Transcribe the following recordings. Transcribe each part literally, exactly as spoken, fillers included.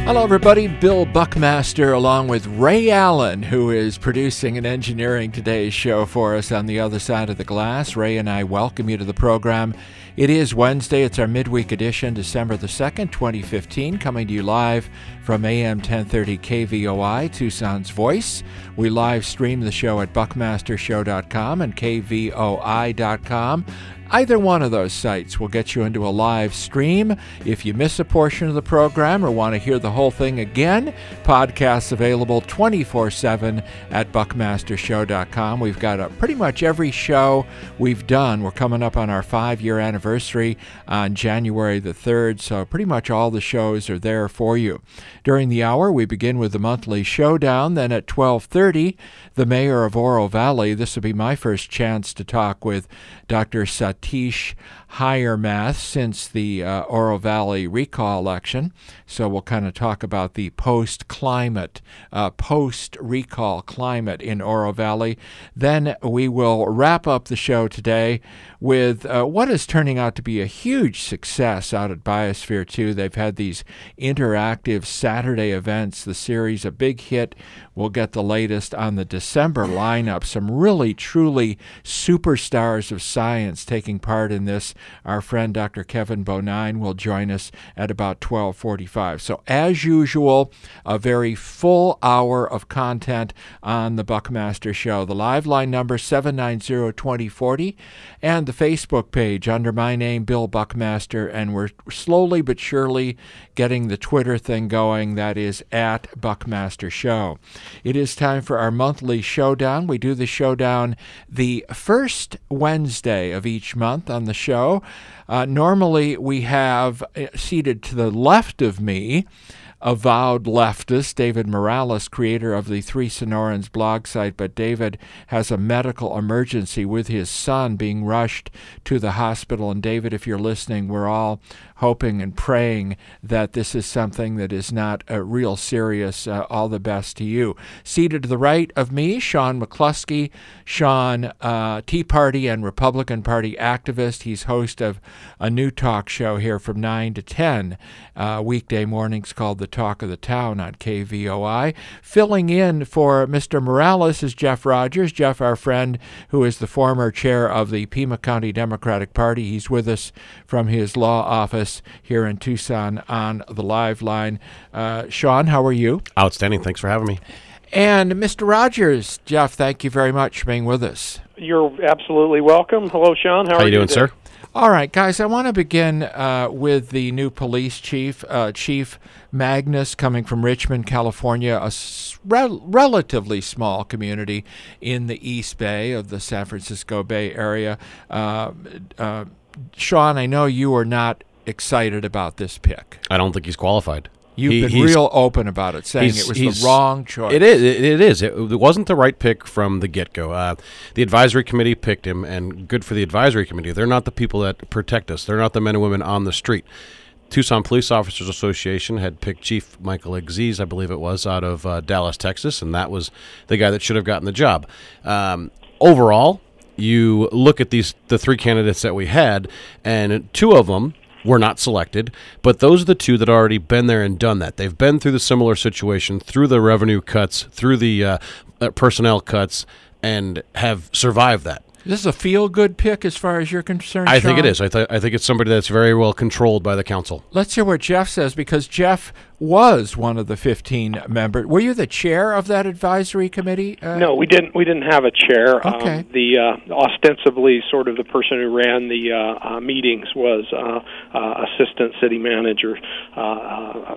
Hello, everybody. Bill Buckmaster along with Ray Allen, who is producing and engineering today's show for us on the other side of the glass. Ray and I welcome you to the program. It is Wednesday. It's our midweek edition, December the second, twenty fifteen, coming to you live from A M ten thirty K V O I, Tucson's Voice. We live stream the show at buckmaster show dot com and K V O I dot com. Either one of those sites will get you into a live stream. If you miss a portion of the program or want to hear the whole thing again, podcasts available twenty-four seven at buckmaster show dot com. We've got a, pretty much every show we've done. We're coming up on our five-year anniversary on January the third, so pretty much all the shows are there for you. During the hour, we begin with the monthly showdown. Then at twelve thirty, the mayor of Oro Valley. This will be my first chance to talk with Doctor Satish Hiremath since the uh, Oro Valley recall election. So we'll kind of talk about the post-climate, uh, post-recall climate in Oro Valley. Then we will wrap up the show today with uh, what is turning out to be a huge success out at Biosphere two. They've had these interactive Saturday events, the series, a big hit. We'll get the latest on the December lineup. Some really, truly superstars of science taking part in this. Our friend Doctor Kevin Bonine will join us at about twelve forty-five. So as usual, a very full hour of content on the Buckmaster Show. The live line number seven nine zero, two zero four zero and the Facebook page under my name, Bill Buckmaster, and we're slowly but surely getting the Twitter thing going. That is at Buckmaster Show. It is time for our monthly showdown. We do the showdown the first Wednesday of each month on the show. Uh, normally we have uh, seated to the left of me avowed leftist David Morales, creator of the Three Sonorans blog site, but David has a medical emergency with his son being rushed to the hospital. And David, if you're listening, we're all hoping and praying that this is something that is not uh, real serious. Uh, all the best to you. Seated to the right of me, Sean McCluskey. Sean, uh, Tea Party and Republican Party activist. He's host of a new talk show here from nine to ten uh, weekday mornings called The Talk of the Town on K V O I. Filling in for Mister Morales is Jeff Rogers. Jeff, our friend, who is the former chair of the Pima County Democratic Party. He's with us from his law office here in Tucson on the live line. Uh, Sean, how are you? Outstanding. Thanks for having me. And Mister Rogers, Jeff, thank you very much for being with us. You're absolutely welcome. Hello, Sean. How, how are you doing, today? sir? All right, guys, I want to begin uh, with the new police chief, uh, Chief Magnus, coming from Richmond, California, a s- rel- relatively small community in the East Bay of the San Francisco Bay Area. Uh, uh, Sean, I know you are not excited about this pick. I don't think he's qualified. You've he, been real open about it, saying it was the wrong choice. It is. It, it is. It, it wasn't the right pick from the get-go. Uh, the advisory committee picked him, and good for the advisory committee. They're not the people that protect us. They're not the men and women on the street. Tucson Police Officers Association had picked Chief Michael Aziz, I believe it was, out of uh, Dallas, Texas, and that was the guy that should have gotten the job. Um, overall, you look at these the three candidates that we had, and two of them were not selected, but those are the two that already been there and done that. They've been through the similar situation, through the revenue cuts, through the uh, uh, personnel cuts, and have survived that. This is a feel-good pick as far as you're concerned, I Sean? think it is. I, th- I think it's somebody that's very well controlled by the council. Let's hear what Jeff says, because Jeff was one of the fifteen members. Were you the chair of that advisory committee? Uh, no, we didn't. We didn't have a chair. Okay. Um, the uh, ostensibly sort of the person who ran the uh, uh, meetings was uh, uh, assistant city manager uh, uh,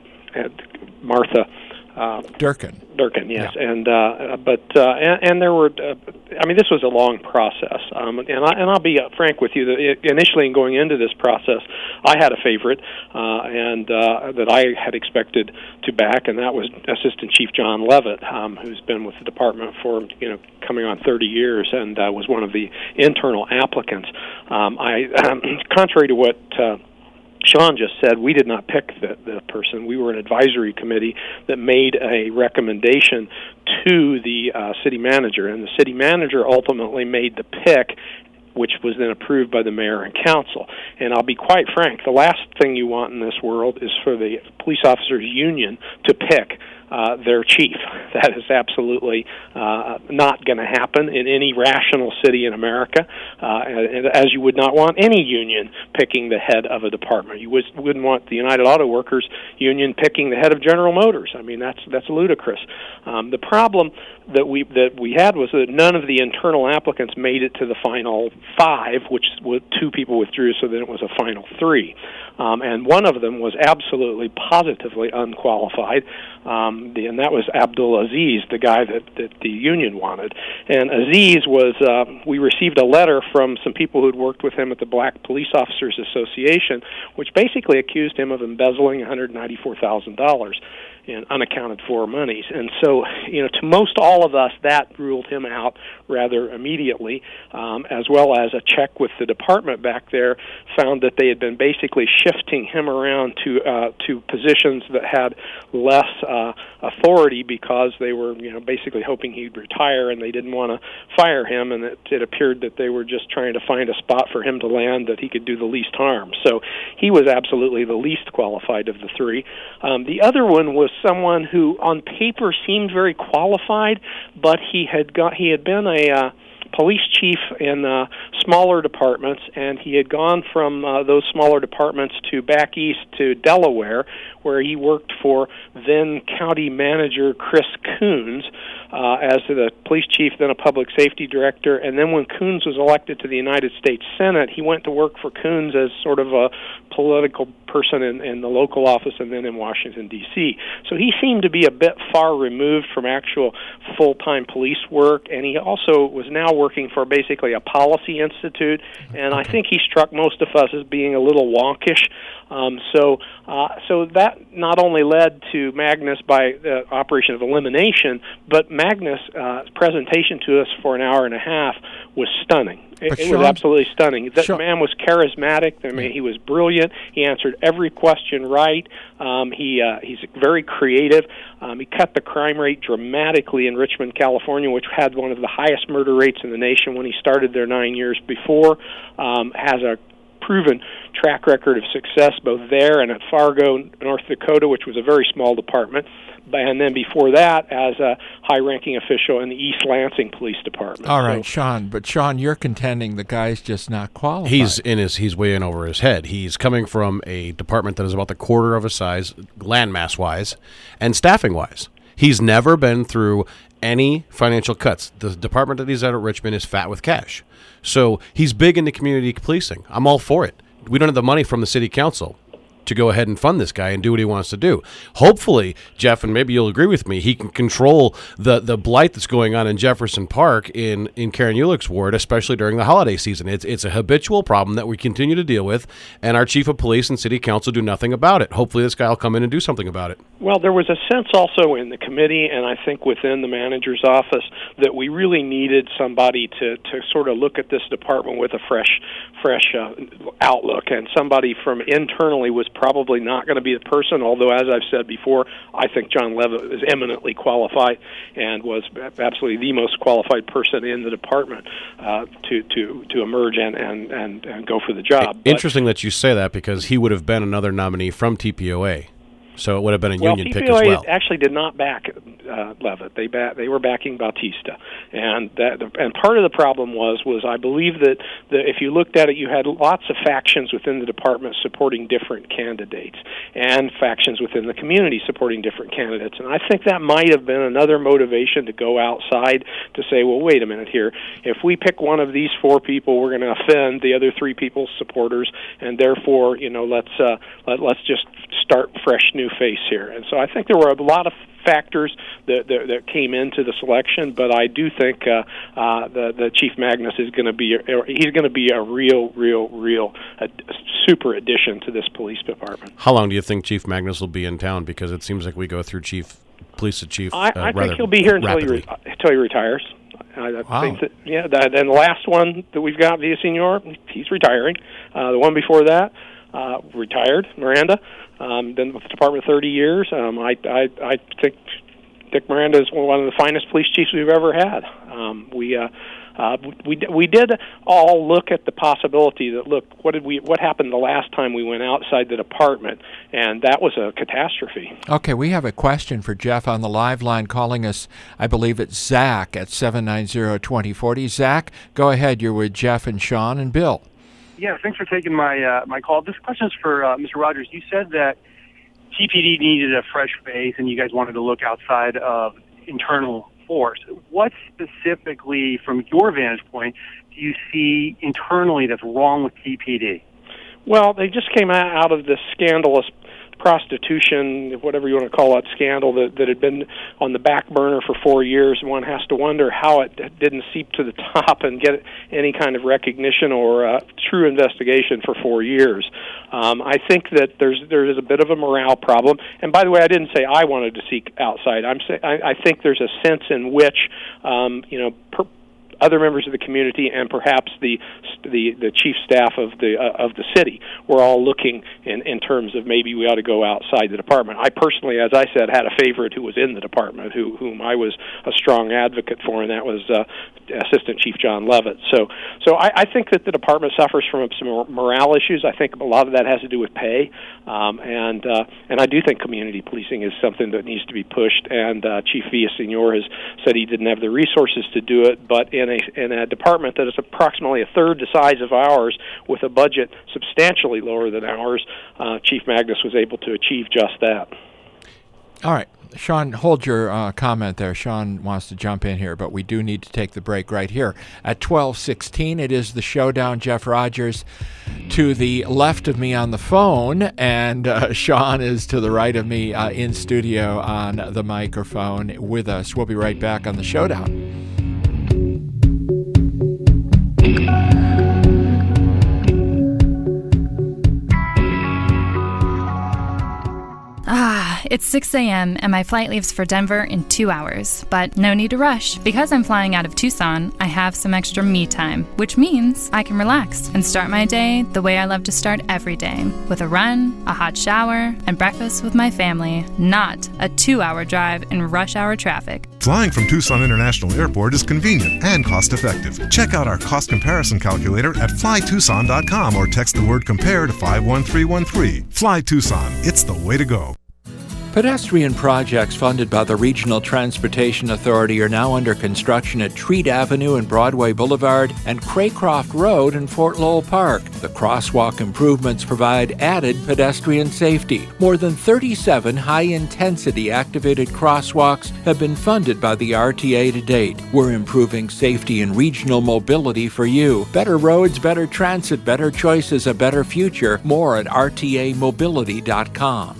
Martha uh, Durkin. Durkin, yes, Yeah. and uh, but uh, and, and there were. Uh, I mean, this was a long process, um, and I, and I'll be uh, frank with you. That initially, in going into this process, I had a favorite, uh, and uh, that I had expected to back, and that was Assistant Chief John Levitt, um, who's been with the department for you know coming on thirty years, and uh, was one of the internal applicants. Um, I, um, contrary to what. Uh, Sean just said, we did not pick the, the person. We were an advisory committee that made a recommendation to the uh, city manager, and the city manager ultimately made the pick which was then approved by the mayor and council. And I'll be quite frank, the last thing you want in this world is for the police officers union to pick Uh, their chief. That is absolutely uh, not going to happen in any rational city in America, uh, and, as you would not want any union picking the head of a department. You was, wouldn't want the United Auto Workers union picking the head of General Motors. I mean, that's that's ludicrous. Um, the problem that we that we had was that none of the internal applicants made it to the final five, which was, two people withdrew, so then it was a final three. Um, and one of them was absolutely, positively unqualified, um, the, and that was Abdul Aziz, the guy that, that the union wanted. And Aziz was, uh, we received a letter from some people who'd worked with him at the Black Police Officers Association, which basically accused him of embezzling one hundred ninety-four thousand dollars in unaccounted for monies. And so, you know, to most all of us, that ruled him out rather immediately, um, as well as a check with the department back there found that they had been basically shifting him around to uh, to positions that had less uh, authority because they were, you know, basically hoping he'd retire and they didn't want to fire him, and it, it appeared that they were just trying to find a spot for him to land that he could do the least harm. So he was absolutely the least qualified of the three. Um, the other one was someone who on paper seemed very qualified, but he had got he had been a uh, police chief in uh, smaller departments, and he had gone from uh, those smaller departments to back east to Delaware, where he worked for then county manager Chris Coons uh, as the police chief, then a public safety director, and then when Coons was elected to the United States Senate, he went to work for Coons as sort of a political person in, in the local office and then in Washington, D C So he seemed to be a bit far removed from actual full-time police work, and he also was now working for basically a policy institute, and I think he struck most of us as being a little wonkish. Um, so, uh, so that not only led to Magnus by the operation of elimination, but Magnus' uh, presentation to us for an hour and a half was stunning. It, it was absolutely stunning. That Sean, man was charismatic. I mean, he was brilliant. He answered every question right. Um, he uh, he's very creative. Um, he cut the crime rate dramatically in Richmond, California, which had one of the highest murder rates in the nation when he started there nine years before. Um, has a proven track record of success both there and at Fargo, North Dakota, which was a very small department, and then before that as a high-ranking official in the East Lansing Police Department. All right, so, Sean, but Sean, you're contending the guy's just not qualified. He's in his he's way in over his head. He's coming from a department that is about the quarter of his size, landmass-wise, and staffing-wise. He's never been through any financial cuts. The department that he's at at Richmond is fat with cash. So he's big into community policing. I'm all for it. We don't have the money from the city council to go ahead and fund this guy and do what he wants to do. Hopefully, Jeff, and maybe you'll agree with me, he can control the, the blight that's going on in Jefferson Park in, in Karen Ulick's ward, especially during the holiday season. It's it's a habitual problem that we continue to deal with, and our chief of police and city council do nothing about it. Hopefully this guy will come in and do something about it. Well, there was a sense also in the committee, and I think within the manager's office, that we really needed somebody to, to sort of look at this department with a fresh, fresh uh, outlook, and somebody from internally was probably not going to be the person, although, as I've said before, I think John Levitt is eminently qualified and was absolutely the most qualified person in the department uh, to, to, to emerge and, and, and, and go for the job. Interesting but, that you say that, because he would have been another nominee from T P O A. So it would have been a well, union T P O A pick as well. Actually did not back uh, Levitt. They ba- they were backing Bautista, and that and part of the problem was was I believe that the, if you looked at it, you had lots of factions within the department supporting different candidates, and factions within the community supporting different candidates. And I think that might have been another motivation to go outside to say, well, wait a minute here. If we pick one of these four people, we're going to offend the other three people's supporters, and therefore, you know, let's uh, let, let's just start fresh new face here. And so I think there were a lot of factors that, that, that came into the selection, but I do think uh, uh, the, the Chief Magnus is going to be, a, he's going to be a real, real, real a super addition to this police department. How long do you think Chief Magnus will be in town? Because it seems like we go through chief, police to chief I, uh, I think he'll be here until he, re- until he retires. I, I wow. think that, yeah, that, and the last one that we've got, Villasenor, he's retiring. Uh, the one before that, uh, retired, Miranda. Um, been with the department thirty years. Um, I, I, I think Dick Miranda is one of the finest police chiefs we've ever had. Um, we, uh, Uh, we we did all look at the possibility that look what did we what happened the last time we went outside the department, and that was a catastrophe. Okay, we have a question for Jeff on the live line calling us. I believe it's Zach at seven nine zero, two zero four zero. Zach, go ahead. You're with Jeff and Sean and Bill. Yeah, thanks for taking my uh, my call. This question is for uh, Mister Rogers. You said that T P D needed a fresh face, and you guys wanted to look outside of internal force. What specifically, from your vantage point, do you see internally that's wrong with T P D? Well, they just came out of this scandalous prostitution, whatever you want to call that scandal, that, that had been on the back burner for four years, and one has to wonder how it didn't seep to the top and get any kind of recognition or uh, true investigation for four years. Um, I think that there's there is a bit of a morale problem. And by the way, I didn't say I wanted to seek outside. I'm say, I, I think there's a sense in which, um, you know, per, other members of the community and perhaps the the, the chief staff of the uh, of the city were all looking in, in terms of maybe we ought to go outside the department. I personally, as I said, had a favorite who was in the department, who whom I was a strong advocate for, and that was uh, Assistant Chief John Levitt. So, so I, I think that the department suffers from some morale issues. I think a lot of that has to do with pay, um, and uh, and I do think community policing is something that needs to be pushed. And uh, Chief Villaseñor has said he didn't have the resources to do it, but in a in a department that is approximately a third the size of ours, with a budget substantially lower than ours, uh, Chief Magnus was able to achieve just that. All right. Sean, hold your uh, comment there. Sean wants to jump in here, but we do need to take the break right here. At twelve sixteen, it is the Showdown. Jeff Rogers to the left of me on the phone, and uh, Sean is to the right of me uh, in studio on the microphone with us. We'll be right back on the Showdown. Ah, it's six a.m. and my flight leaves for Denver in two hours. But no need to rush. Because I'm flying out of Tucson, I have some extra me time, which means I can relax and start my day the way I love to start every day, with a run, a hot shower, and breakfast with my family, not a two-hour drive in rush hour traffic. Flying from Tucson International Airport is convenient and cost-effective. Check out our cost comparison calculator at fly tucson dot com or text the word COMPARE to five one three one three. Fly Tucson. It's the way to go. Pedestrian projects funded by the Regional Transportation Authority are now under construction at Treat Avenue and Broadway Boulevard and Craycroft Road in Fort Lowell Park. The crosswalk improvements provide added pedestrian safety. More than thirty-seven high-intensity activated crosswalks have been funded by the R T A to date. We're improving safety and regional mobility for you. Better roads, better transit, better choices, a better future. More at R T A mobility dot com.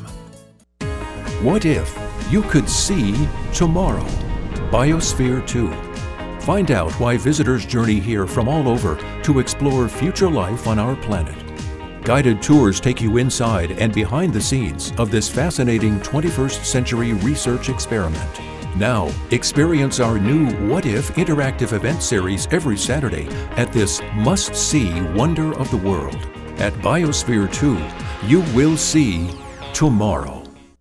What if you could see tomorrow? Biosphere two. Find out why visitors journey here from all over to explore future life on our planet. Guided tours take you inside and behind the scenes of this fascinating twenty-first century research experiment. Now, experience our new What If interactive event series every Saturday at this must-see wonder of the world. At Biosphere two, you will see tomorrow.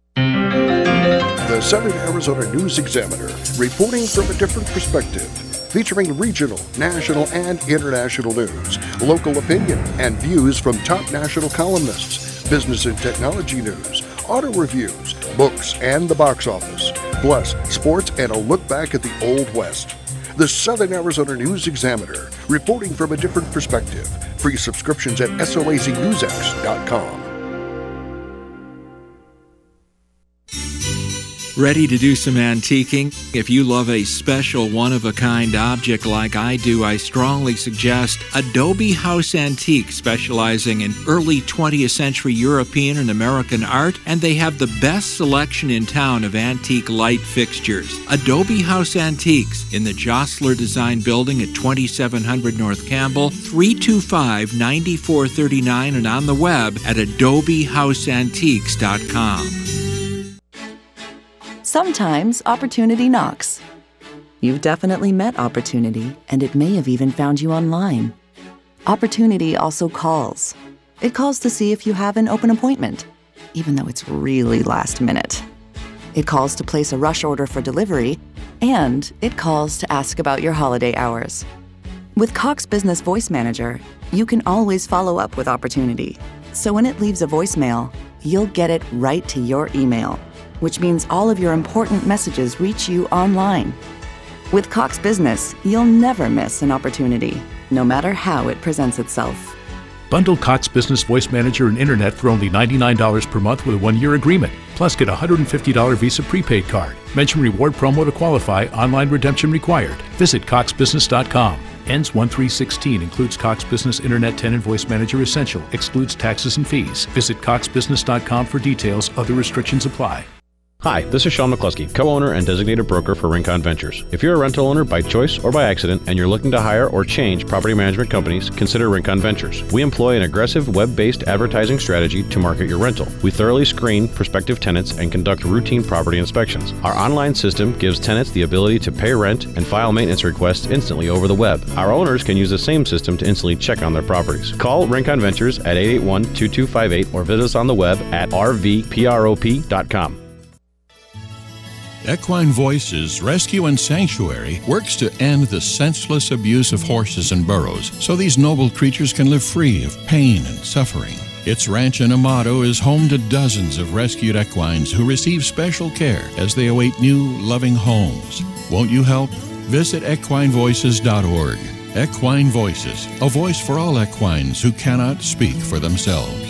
The Southern Arizona News Examiner, reporting from a different perspective, featuring regional, national, and international news, local opinion, and views from top national columnists, business and technology news, auto reviews, books, and the box office, plus sports and a look back at the Old West. The Southern Arizona News Examiner, reporting from a different perspective. Free subscriptions at S O A Z news x dot com. Ready to do some antiquing? If you love a special one-of-a-kind object like I do, I strongly suggest Adobe House Antique, specializing in early twentieth century European and American art, and they have the best selection in town of antique light fixtures. Adobe House Antiques in the Jostler Design Building at twenty-seven hundred North Campbell, three two five, nine four three nine, and on the web at adobe house antiques dot com. Sometimes opportunity knocks. You've definitely met opportunity, and it may have even found you online. Opportunity also calls. It calls to see if you have an open appointment, even though it's really last minute. It calls to place a rush order for delivery, and it calls to ask about your holiday hours. With Cox Business Voice Manager, you can always follow up with opportunity. So when it leaves a voicemail, you'll get it right to your email, which means all of your important messages reach you online. With Cox Business, you'll never miss an opportunity, no matter how it presents itself. Bundle Cox Business Voice Manager and Internet for only ninety-nine dollars per month with a one-year agreement. Plus, get a one hundred fifty dollars Visa prepaid card. Mention reward promo to qualify. Online redemption required. Visit cox business dot com. Ends one three sixteen. Includes Cox Business Internet Tenant Voice Manager Essential. Excludes taxes and fees. Visit cox business dot com for details. Other restrictions apply. Hi, this is Sean McCluskey, co-owner and designated broker for Rincon Ventures. If you're a rental owner by choice or by accident and you're looking to hire or change property management companies, consider Rincon Ventures. We employ an aggressive web-based advertising strategy to market your rental. We thoroughly screen prospective tenants and conduct routine property inspections. Our online system gives tenants the ability to pay rent and file maintenance requests instantly over the web. Our owners can use the same system to instantly check on their properties. Call Rincon Ventures at eight eight one, two two five eight or visit us on the web at r v prop dot com. Equine Voices Rescue and Sanctuary works to end the senseless abuse of horses and burros so these noble creatures can live free of pain and suffering. Its ranch in Amado is home to dozens of rescued equines who receive special care as they await new, loving homes. Won't you help? Visit equine voices dot org. Equine Voices, a voice for all equines who cannot speak for themselves.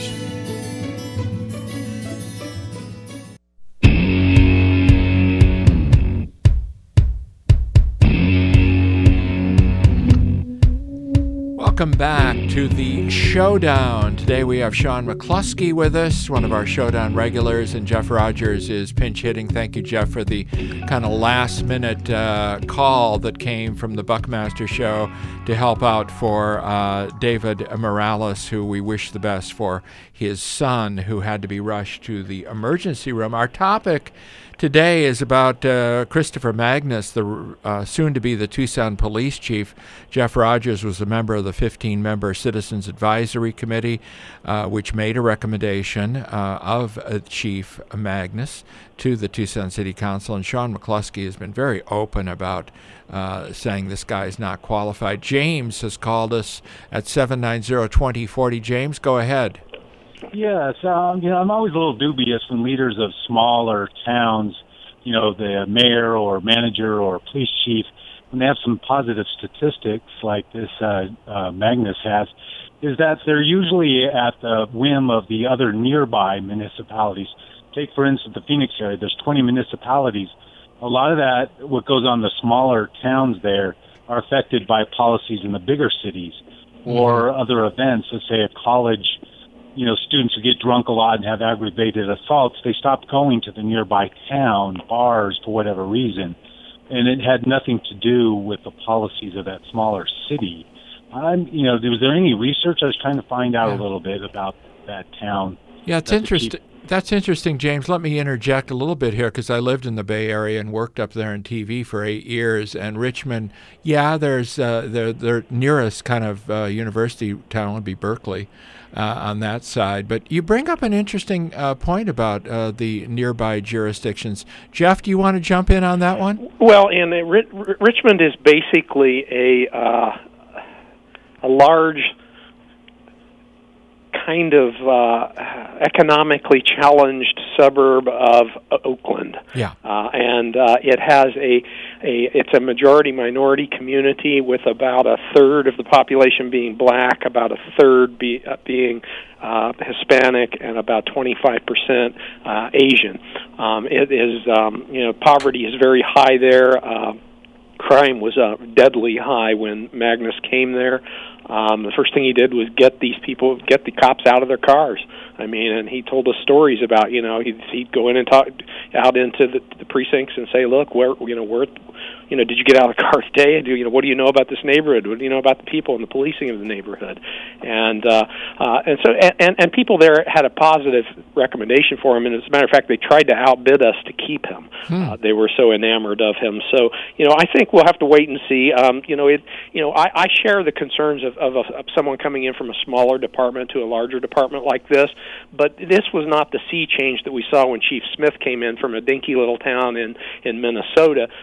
Welcome back to the Showdown. Today we have Sean McCluskey with us, one of our Showdown regulars, and Jeff Rogers is pinch hitting. Thank you, Jeff, for the kind of last minute uh, call that came from the Buckmaster Show to help out for uh, David Morales, who we wish the best for his son, who had to be rushed to the emergency room. Our topic today is about uh, Christopher Magnus, the uh, soon-to-be the Tucson Police Chief. Jeff Rogers was a member of the fifteen-member Citizens Advisory Committee, uh, which made a recommendation uh, of uh, Chief Magnus to the Tucson City Council, and Sean McCluskey has been very open about uh, saying this guy is not qualified. James has called us at seven nine zero, two zero four zero. James, go ahead. Yes, um, you know, I'm always a little dubious when leaders of smaller towns, you know, the mayor or manager or police chief, when they have some positive statistics like this uh, uh, Magnus has, is that they're usually at the whim of the other nearby municipalities. Take, for instance, the Phoenix area. There's twenty municipalities. A lot of that, what goes on in the smaller towns there, are affected by policies in the bigger cities or mm-hmm. other events. Let's say a college, you know, students who get drunk a lot and have aggravated assaults, they stopped going to the nearby town, bars, for whatever reason. And it had nothing to do with the policies of that smaller city. I'm, you know, was there any research? I was trying to find out yeah. a little bit about that town. Yeah, it's interesting. That's interesting, James. Let me interject a little bit here because I lived in the Bay Area and worked up there in T V for eight years. And Richmond, yeah, there's uh, their their nearest kind of uh, university town would be Berkeley uh, on that side. But you bring up an interesting uh, point about uh, the nearby jurisdictions. Jeff, do you want to jump in on that one? Well, and uh, R- R- Richmond is basically a uh, a large kind of uh, economically challenged suburb of uh, Oakland. Yeah. Uh, and uh, it has a, a, it's a majority-minority community with about a third of the population being black, about a third be, uh, being uh, Hispanic, and about twenty-five percent uh, Asian. Um, it is, um, you know, poverty is very high there. Uh, crime was uh, deadly high when Magnus came there. Um, the first thing he did was get these people, get the cops out of their cars. I mean, and he told us stories about, you know, he'd, he'd go in and talk out into the, the precincts and say, look, where, you know, where, you know, did you get out of the car today? Do you know, what do you know about this neighborhood? What do you know about the people and the policing of the neighborhood? And uh, uh, and so and, and people there had a positive recommendation for him. And as a matter of fact, they tried to outbid us to keep him. Hmm. Uh, they were so enamored of him. So, you know, I think we'll have to wait and see. Um, you know, it. You know, I, I share the concerns of, of, of someone coming in from a smaller department to a larger department like this. But this was not the sea change that we saw when Chief Smith came in from a dinky little town in in Minnesota to a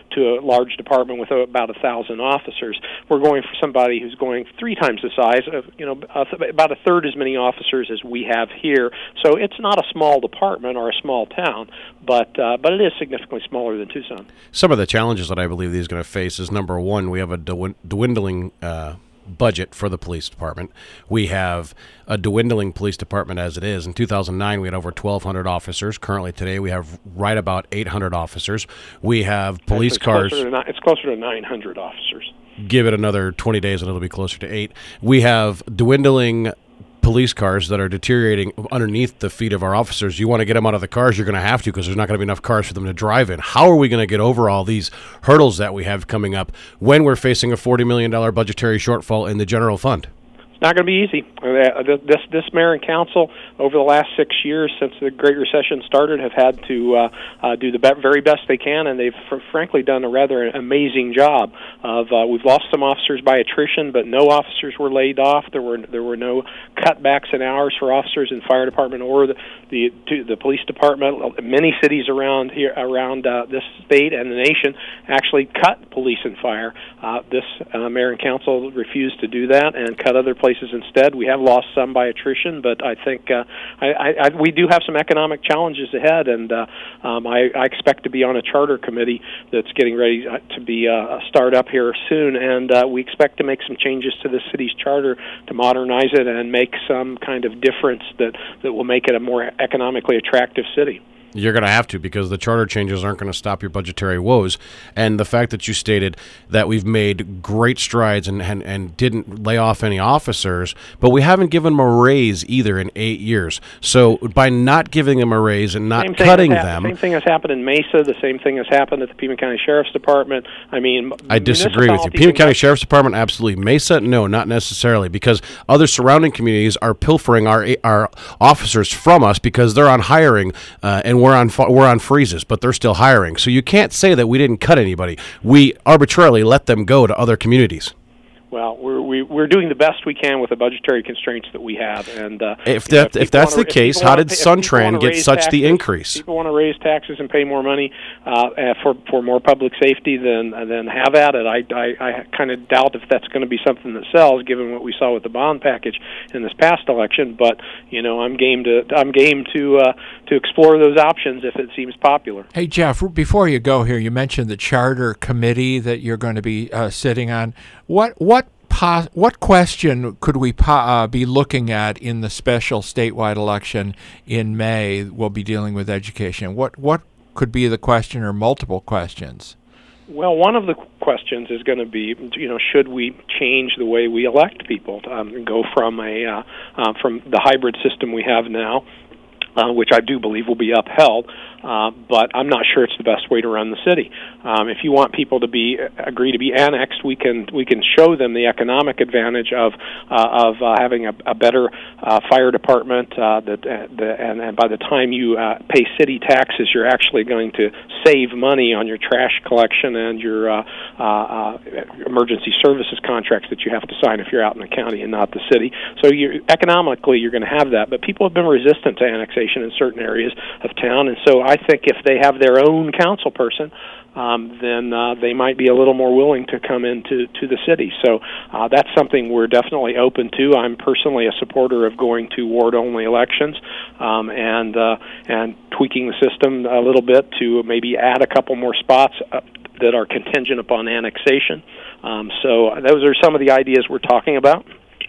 large department with about a thousand officers. We're going for somebody who's going three times the size of, you know, about a third as many officers as we have here. So it's not a small department or a small town, but uh, but it is significantly smaller than Tucson. Some of the challenges that I believe he's going to face is, number one, we have a dwindling uh, budget for the police department. We have a dwindling police department as it is. In two thousand nine, we had over twelve hundred officers. Currently today, we have right about eight hundred officers. We have police it's cars. Closer to, it's closer to nine hundred officers. Give it another twenty days and it'll be closer to eight. We have dwindling police cars that are deteriorating underneath the feet of our officers. You want to get them out of the cars, you're going to have to, because there's not going to be enough cars for them to drive in. How are we going to get over all these hurdles that we have coming up when we're facing a forty million dollars budgetary shortfall in the general fund? It's not going to be easy. This this mayor and council over the last six years since the Great Recession started have had to uh, uh, do the be- very best they can, and they've fr- frankly done a rather amazing job. Of uh, we've lost some officers by attrition, but no officers were laid off. There were there were no cutbacks in hours for officers in fire department or the the, the police department. Many cities around here around uh, this state and the nation actually cut police and fire. Uh, this uh, mayor and council refused to do that and cut other places. Places instead. We have lost some by attrition, but I think uh, I, I, we do have some economic challenges ahead, and uh, um, I, I expect to be on a charter committee that's getting ready to be uh, start up here soon, and uh, we expect to make some changes to the city's charter to modernize it and make some kind of difference that, that will make it a more economically attractive city. You're going to have to, because the charter changes aren't going to stop your budgetary woes. And the fact that you stated that we've made great strides and, and, and didn't lay off any officers, but we haven't given them a raise either in eight years. So by not giving them a raise and not cutting ha- them... The same thing has happened in Mesa. The same thing has happened at the Pima County Sheriff's Department. I mean... I disagree with you. Pima County Sheriff's Department, absolutely. Mesa, no, not necessarily, because other surrounding communities are pilfering our our officers from us because they're on hiring uh, and we're on we're on freezes, but they're still hiring. So you can't say that we didn't cut anybody. We arbitrarily let them go to other communities. Well, we're we, we're doing the best we can with the budgetary constraints that we have, and uh, if that know, if if that's wanna, the case, how did Suntran get such taxes, the increase? People want to raise taxes and pay more money uh, for for more public safety, then then have at it. I I, I kind of doubt if that's going to be something that sells, given what we saw with the bond package in this past election. But you know, I'm game to I'm game to uh, to explore those options if it seems popular. Hey Jeff, before you go here, you mentioned the charter committee that you're going to be uh, sitting on. What what pos- what question could we po- uh, be looking at in the special statewide election in May? We'll be dealing with education. What what could be the question, or multiple questions? Well, one of the questions is going to be, you know, should we change the way we elect people um, and go from a uh, uh, from the hybrid system we have now, uh, which I do believe will be upheld, uh, but I'm not sure it's the best way to run the city. Um, if you want people to be agree to be annexed, we can we can show them the economic advantage of uh, of uh, having a, a better uh, fire department. Uh, that uh, the, and, and by the time you uh, pay city taxes, you're actually going to save money on your trash collection and your uh, uh, uh, emergency services contracts that you have to sign if you're out in the county and not the city. So you economically, you're going to have that. But people have been resistant to annexation in certain areas of town, and so I think if they have their own council person, Um, then uh, they might be a little more willing to come into to the city. So uh, that's something we're definitely open to. I'm personally a supporter of going to ward-only elections um, and uh, and tweaking the system a little bit to maybe add a couple more spots uh, that are contingent upon annexation. Um, so those are some of the ideas we're talking about.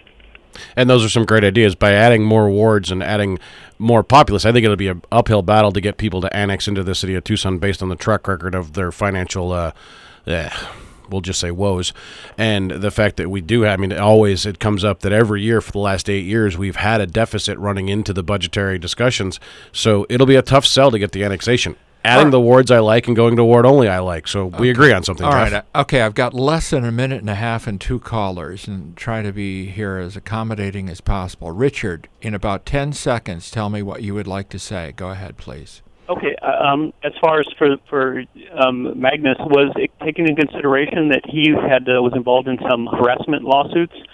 And those are some great ideas. By adding more wards and adding more populace, I think it'll be an uphill battle to get people to annex into the city of Tucson based on the track record of their financial, uh, eh, we'll just say woes. And the fact that we do have, I mean, always it comes up that every year for the last eight years we've had a deficit running into the budgetary discussions. So it'll be a tough sell to get the annexation. Adding right. the wards I like and going to ward only I like. So we okay. agree on something, All Jeff. right. Okay, I've got less than a minute and a half and two callers, and try to be here as accommodating as possible. Richard, in about ten seconds, tell me what you would like to say. Go ahead, please. Okay. Um, as far as for for um, Magnus, was it taken in consideration that he had uh, was involved in some harassment lawsuits?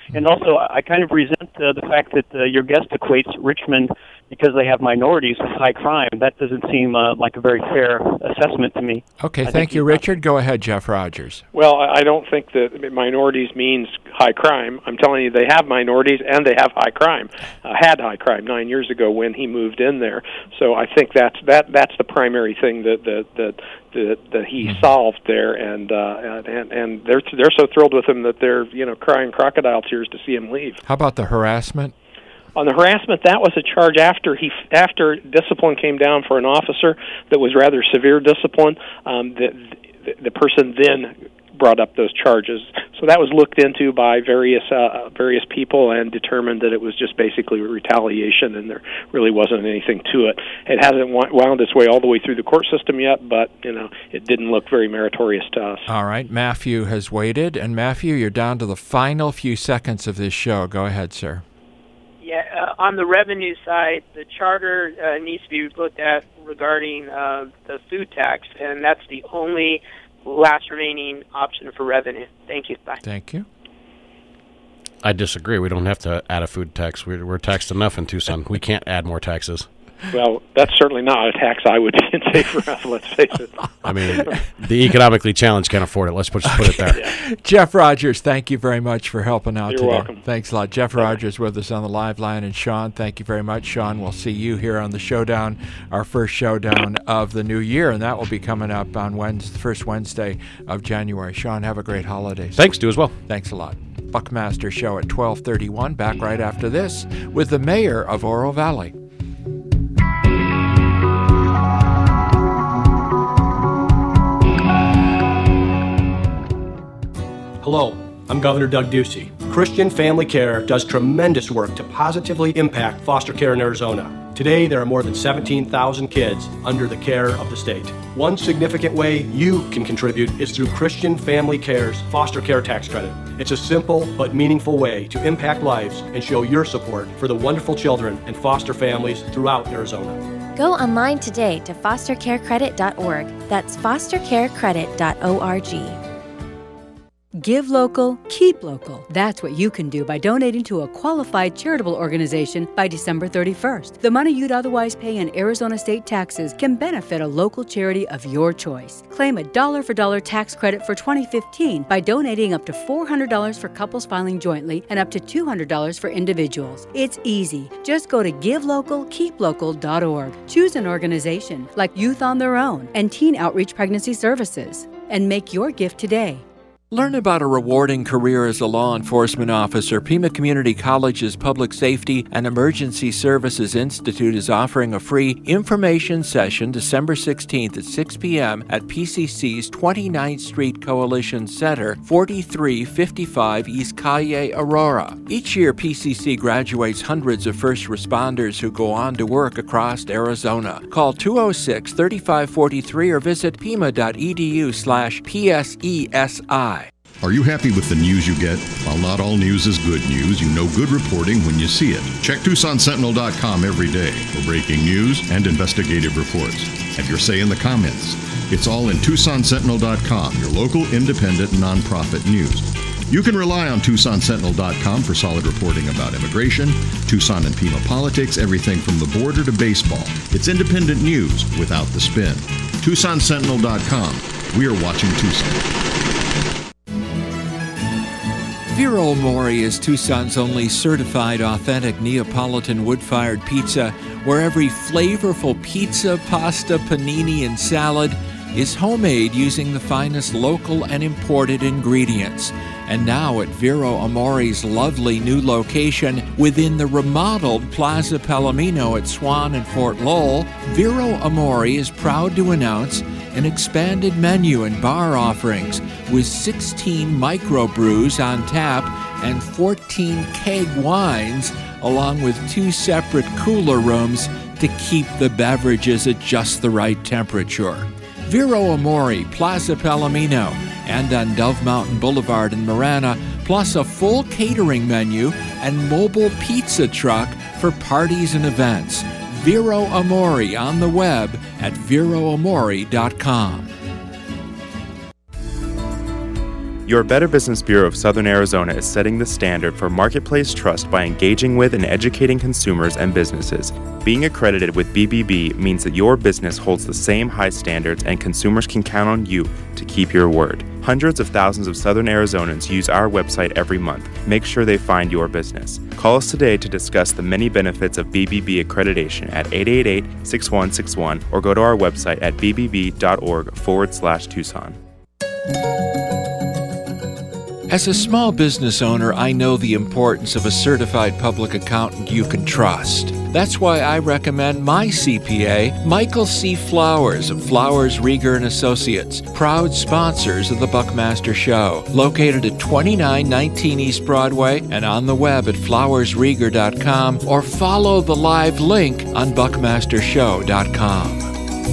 And also, I kind of resent uh, the fact that uh, your guest equates Richmond, because they have minorities, with high crime. That doesn't seem uh, like a very fair assessment to me. Okay, I thank you, Richard. Go ahead, Jeff Rogers. Well, I I don't think that minorities means high crime. I'm telling you, they have minorities and they have high crime. Uh, had high crime nine years ago when he moved in there. So I think that's that that's the primary thing that that that that, that he mm-hmm. solved there, and uh, and and they're they're so thrilled with him that they're you know crying crocodile tears to see him leave. How about the harassment? On the harassment, that was a charge after he after discipline came down for an officer that was rather severe discipline. Um, the, the the person then brought up those charges, so that was looked into by various uh, various people and determined that it was just basically retaliation, and there really wasn't anything to it. It hasn't wound its way all the way through the court system yet, but you know it didn't look very meritorious to us. All right, Matthew has waited, and Matthew, you're down to the final few seconds of this show. Go ahead, sir. Yeah, uh, on the revenue side, the charter uh, needs to be looked at regarding uh, the food tax, and that's the only last remaining option for revenue. Thank you. Bye. Thank you. I disagree. We don't have to add a food tax. We're, we're taxed enough in Tucson. We can't add more taxes. Well, that's certainly not a tax I would be in favor of, let's face it. I mean, the economically challenged can't afford it. Let's put, just put it there. Yeah. Jeff Rogers, thank you very much for helping out You're today. welcome. Thanks a lot. Jeff Bye. Rogers with us on the live line, and Sean, thank you very much. Sean, we'll see you here on the Showdown, our first Showdown of the new year, and that will be coming up on Wednesday, the first Wednesday of January. Sean, have a great holiday. Thanks, do as well. Thanks a lot. Buckmaster Show at twelve thirty-one, back right after this with the mayor of Oro Valley. Hello, I'm Governor Doug Ducey. Christian Family Care does tremendous work to positively impact foster care in Arizona. Today, there are more than seventeen thousand kids under the care of the state. One significant way you can contribute is through Christian Family Care's foster care tax credit. It's a simple but meaningful way to impact lives and show your support for the wonderful children and foster families throughout Arizona. Go online today to foster care credit dot org. That's foster care credit dot org. Give local, keep local. That's what you can do by donating to a qualified charitable organization by December thirty-first. The money you'd otherwise pay in Arizona state taxes can benefit a local charity of your choice. Claim a dollar-for-dollar tax credit for twenty fifteen by donating up to four hundred dollars for couples filing jointly and up to two hundred dollars for individuals. It's easy. Just go to give local keep local dot org. Choose an organization like Youth on Their Own and Teen Outreach Pregnancy Services and make your gift today. Learn about a rewarding career as a law enforcement officer. Pima Community College's Public Safety and Emergency Services Institute is offering a free information session December sixteenth at six p.m. at P C C's twenty-ninth Street Coalition Center, forty-three fifty-five East Calle, Aurora. Each year, P C C graduates hundreds of first responders who go on to work across Arizona. Call two oh six, thirty-five forty-three or visit pima.edu slash PSESI. Are you happy with the news you get? While not all news is good news, you know good reporting when you see it. Check Tucson Sentinel dot com every day for breaking news and investigative reports. Have your say in the comments. It's all in Tucson Sentinel dot com, your local independent nonprofit news. You can rely on Tucson Sentinel dot com for solid reporting about immigration, Tucson and Pima politics, everything from the border to baseball. It's independent news without the spin. Tucson Sentinel dot com. We are watching Tucson. Vero Amore is Tucson's only certified authentic Neapolitan wood-fired pizza, where every flavorful pizza, pasta, panini, and salad is homemade using the finest local and imported ingredients. And now at Vero Amore's lovely new location within the remodeled Plaza Palomino at Swan and Fort Lowell, Vero Amore is proud to announce an expanded menu and bar offerings with sixteen microbrews on tap and fourteen keg wines, along with two separate cooler rooms to keep the beverages at just the right temperature. Vero Amore, Plaza Palomino, and on Dove Mountain Boulevard in Marana, plus a full catering menu and mobile pizza truck for parties and events. Vero Amore on the web at vero amore dot com. Your Better Business Bureau of Southern Arizona is setting the standard for marketplace trust by engaging with and educating consumers and businesses. Being accredited with B B B means that your business holds the same high standards and consumers can count on you to keep your word. Hundreds of thousands of Southern Arizonans use our website every month. Make sure they find your business. Call us today to discuss the many benefits of B B B accreditation at eight eight eight, six one six one or go to our website at bbb.org forward slash Tucson. As a small business owner, I know the importance of a certified public accountant you can trust. That's why I recommend my C P A, Michael C. Flowers of Flowers, Rieger and Associates, proud sponsors of the Buckmaster Show, located at twenty-nine nineteen East Broadway and on the web at flowers rieger dot com or follow the live link on buckmaster show dot com.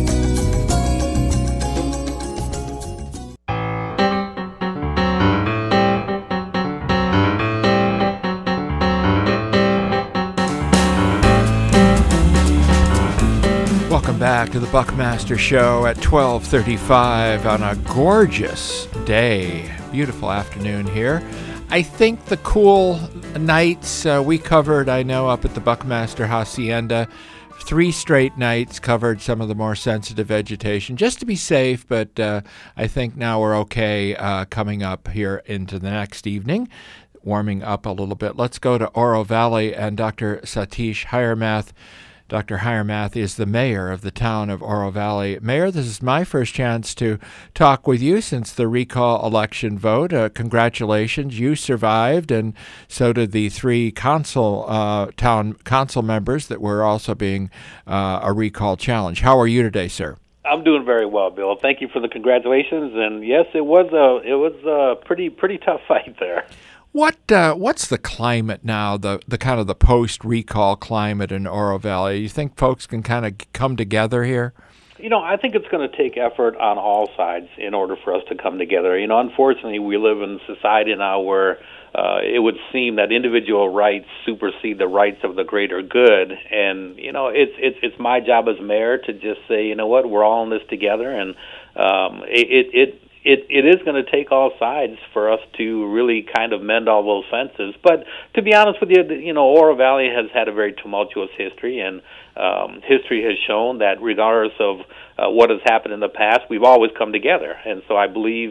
Back to the Buckmaster Show at twelve thirty-five on a gorgeous day. Beautiful afternoon here. I think the cool nights uh, we covered, I know, up at the Buckmaster Hacienda, three straight nights covered some of the more sensitive vegetation, just to be safe, but uh, I think now we're okay uh, coming up here into the next evening, warming up a little bit. Let's go to Oro Valley and Doctor Satish Hiremath. Doctor Hiremath is the mayor of the town of Oro Valley. Mayor, this is my first chance to talk with you since the recall election vote. Uh, congratulations, you survived, and so did the three council uh, town council members that were also being uh, a recall challenge. How are you today, sir? I'm doing very well, Bill. Thank you for the congratulations. And yes, it was a it was a pretty pretty tough fight there. What uh, what's the climate now, the, the kind of the post-recall climate in Oro Valley? You think folks can kind of come together here? You know, I think it's going to take effort on all sides in order for us to come together. You know, unfortunately, we live in a society now where uh, it would seem that individual rights supersede the rights of the greater good. And, you know, it's it's it's my job as mayor to just say, you know what, we're all in this together. And um, it, it, it It, it is going to take all sides for us to really kind of mend all those fences. But to be honest with you, you know, Oro Valley has had a very tumultuous history, and um, history has shown that regardless of uh, what has happened in the past, we've always come together. And so I believe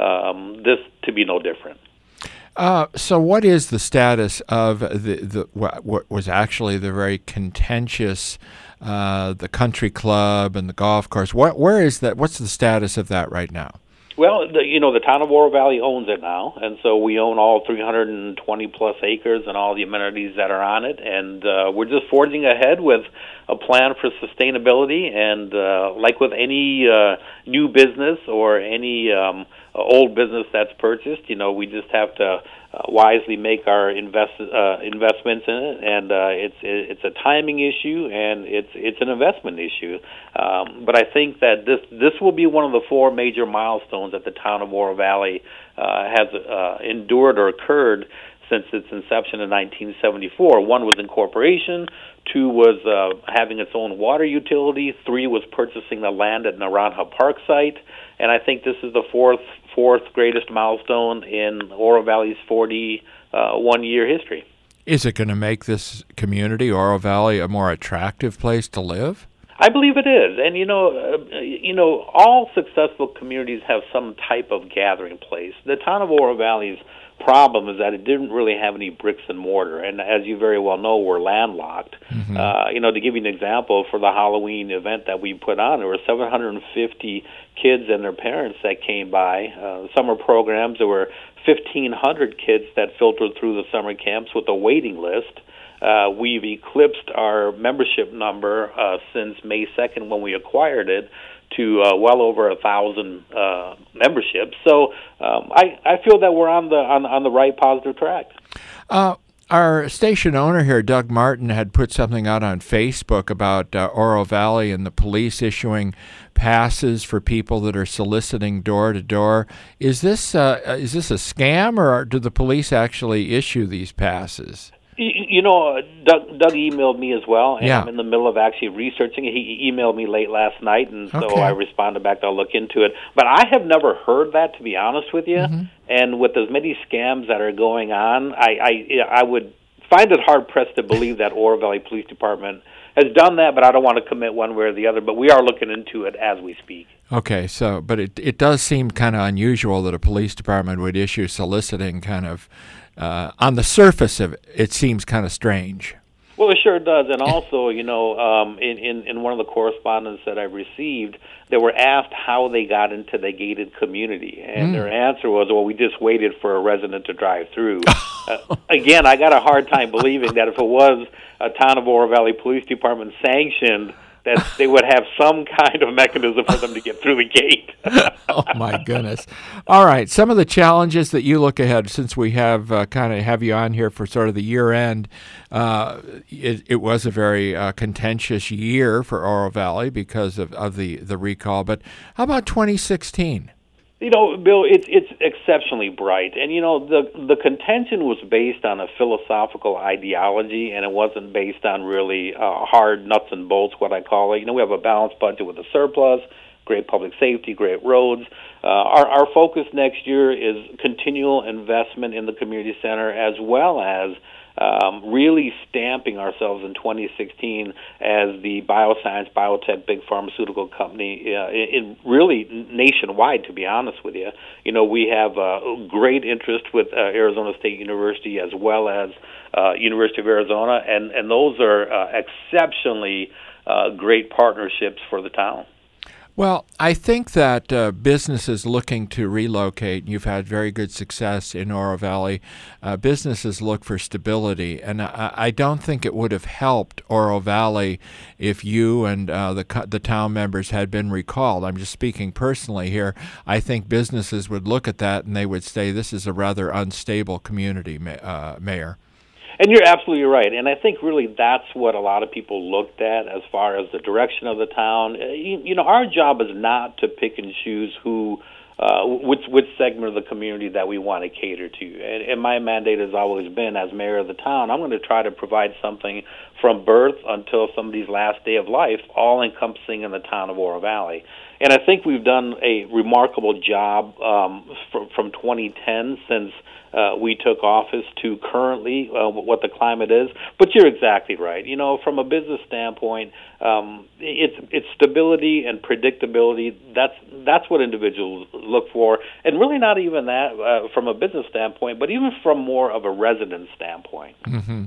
um, this to be no different. Uh, so what is the status of the, the what, what was actually the very contentious uh, the country club and the golf course? What, where is that? What's the status of that right now? Well, the, you know, the town of Oro Valley owns it now, and so we own all three hundred twenty plus acres and all the amenities that are on it, and uh, we're just forging ahead with a plan for sustainability. And uh, like with any uh, new business or any um, old business that's purchased, you know, we just have to uh, wisely make our invest uh, investments in it, and uh, it's it's a timing issue and it's it's an investment issue. Um, but I think that this this will be one of the four major milestones that the town of Oro Valley uh, has uh, endured or occurred since its inception in nineteen seventy-four. One was incorporation, two was uh, having its own water utility, three was purchasing the land at Naranja Park site, and I think this is the fourth fourth greatest milestone in Oro Valley's forty-one year history. Is it going to make this community, Oro Valley, a more attractive place to live? I believe it is, and you know, uh, you know, all successful communities have some type of gathering place. The town of Oro Valley's problem is that it didn't really have any bricks and mortar, and as you very well know, we're landlocked. Mm-hmm. Uh, you know, to give you an example, for the Halloween event that we put on, there were seven hundred fifty kids and their parents that came by. Uh, summer programs, there were fifteen hundred kids that filtered through the summer camps with a waiting list. Uh, we've eclipsed our membership number uh, since May second when we acquired it to uh, well over a thousand uh, memberships. So um, I, I feel that we're on the on, on the right positive track. Uh, our station owner here, Doug Martin, had put something out on Facebook about uh, Oro Valley and the police issuing passes for people that are soliciting door to door. Is this uh, is this a scam, or do the police actually issue these passes? You, you know, Doug, Doug emailed me as well, and yeah. I'm in the middle of actually researching it. He emailed me late last night, and so okay. I responded back, I'll look into it. But I have never heard that, to be honest with you. Mm-hmm. And with as many scams that are going on, I, I, I would find it hard-pressed to believe that Oro Valley Police Department has done that, but I don't want to commit one way or the other. But we are looking into it as we speak. Okay, so, but it it does seem kind of unusual that a police department would issue soliciting kind of, uh, on the surface of it, it seems kind of strange. Well, it sure does. And also, you know, um, in, in, in one of the correspondence that I received, they were asked how they got into the gated community. And mm. their answer was, well, we just waited for a resident to drive through. uh, again, I got a hard time believing that if it was a Town of Oro Valley Police Department sanctioned, that they would have some kind of mechanism for them to get through the gate. Oh, my goodness. All right. Some of the challenges that you look ahead, since we have uh, kind of have you on here for sort of the year end, uh, it, it was a very uh, contentious year for Oro Valley because of, of the, the recall. But how about twenty sixteen? You know, Bill, it's it's exceptionally bright, and you know the the contention was based on a philosophical ideology, and it wasn't based on really uh, hard nuts and bolts, what I call it. You know, we have a balanced budget with a surplus, great public safety, great roads. Uh, our our focus next year is continual investment in the community center, as well as Um, really stamping ourselves in twenty sixteen as the bioscience, biotech, big pharmaceutical company, uh, in, in really nationwide, to be honest with you. You know, we have uh, great interest with uh, Arizona State University as well as uh, University of Arizona, and, and those are uh, exceptionally uh, great partnerships for the town. Well, I think that uh, businesses looking to relocate, and you've had very good success in Oro Valley, uh, businesses look for stability, and I, I don't think it would have helped Oro Valley if you and uh, the the town members had been recalled. I'm just speaking personally here. I think businesses would look at that and they would say, this is a rather unstable community, uh, Mayor. And you're absolutely right. And I think really that's what a lot of people looked at as far as the direction of the town. You, you know, our job is not to pick and choose who, uh, which, which segment of the community that we want to cater to. And, and my mandate has always been, as mayor of the town, I'm going to try to provide something from birth until somebody's last day of life, all encompassing in the town of Oro Valley. And I think we've done a remarkable job um, from, from twenty ten since uh, we took office to currently uh, what the climate is. But you're exactly right. You know, from a business standpoint, um, it's it's stability and predictability. That's that's what individuals look for, and really not even that uh, from a business standpoint, but even from more of a resident standpoint. Mm-hmm.